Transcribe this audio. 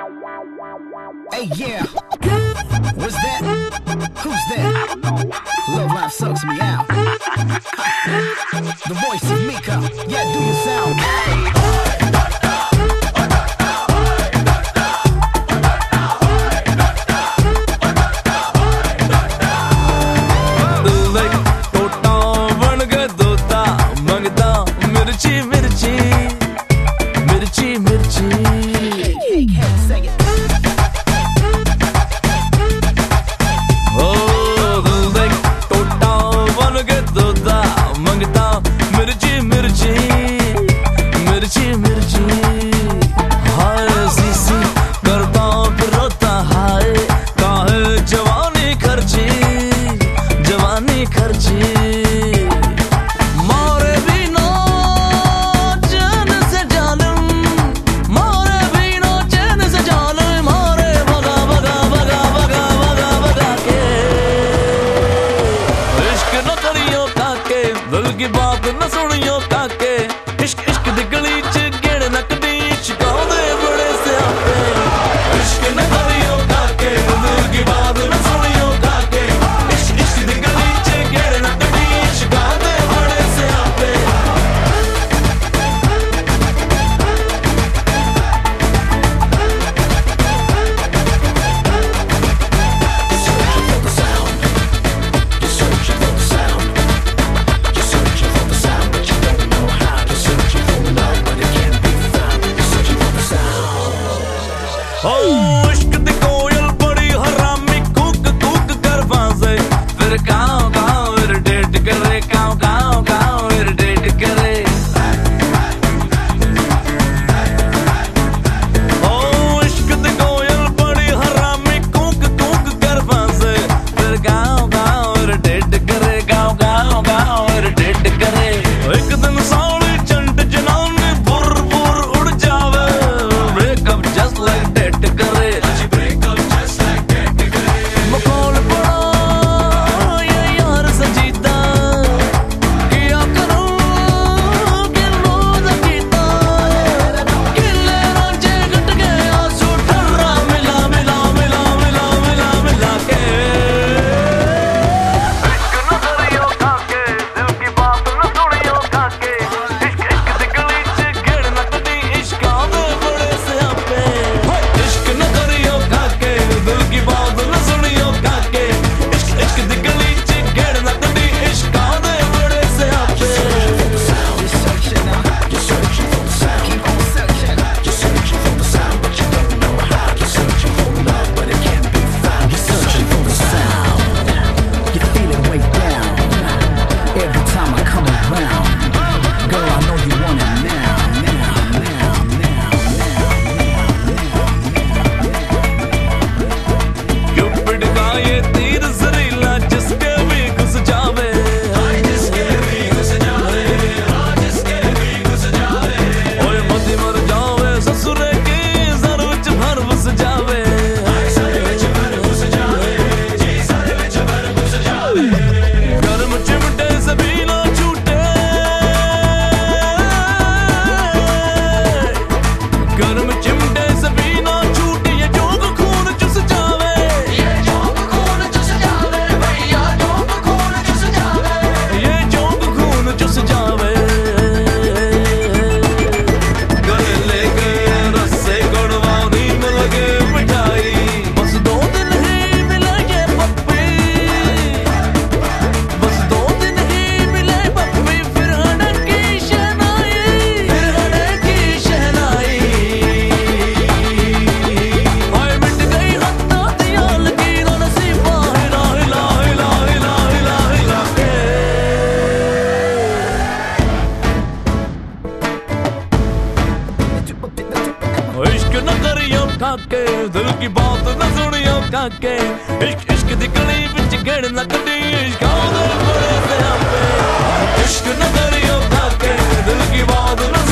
Hey, yeah. What's that? Who's that? I don't know. Love Life sucks me out. The voice of Mika. Yeah, do your sound. दिल की बात न सुनियो काके इश्क इश्क दी गली च गेड़ नकदी शिकांदे बड़े स्यापे इश्क न करियो काके दिल की बात न सुनियो काके इश्क इश्क दी गली च गेड़ नकदी शिकांदे बड़े स्यापे इश्क दी कोयल बड़ी हरामी कूक कूक कर बाजे फिर गाँव गाँव इरिटेट करे गाँव गाँव गाँव इरिटेट करे इश्क दी कोयल बड़ी हरामी कूक कूक कर बाजे फिर गाँव गाँव इरिटेट करे गाँव गाँव गाँव इरिटेट करे एक दिन साली चंट जनानी बुर बुर उड़ जावे ब्रेकअप जस्ट लाइक डेट करे इश्क न करियो काके दिल की बात न सुनियो काके इश्क इश्क दी गली विच गेड़ नकदी इश्कां दे बड़े स्यापे इश्क न करियो काके दिल की बात न